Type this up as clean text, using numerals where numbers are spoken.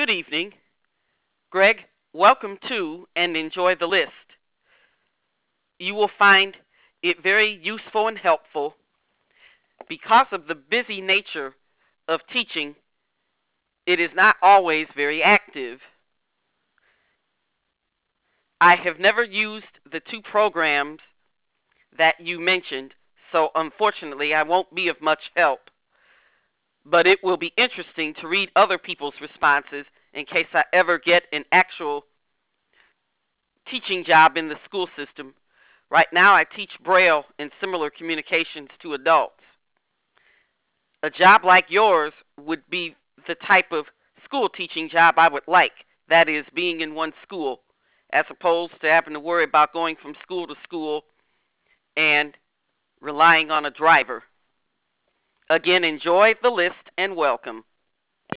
Good evening. Greg, welcome to and enjoy the list. You will find it very useful and helpful because of the busy nature of teaching. It is not always very active. I have never used the two programs that you mentioned, so unfortunately I won't be of much help. But it will be interesting to read other people's responses in case I ever get an actual teaching job in the school system. Right now, I teach Braille and similar communications to adults. A job like yours would be the type of school teaching job I would like. That is, being in one school, as opposed to having to worry about going from school to school and relying on a driver. Again, enjoy the list and welcome.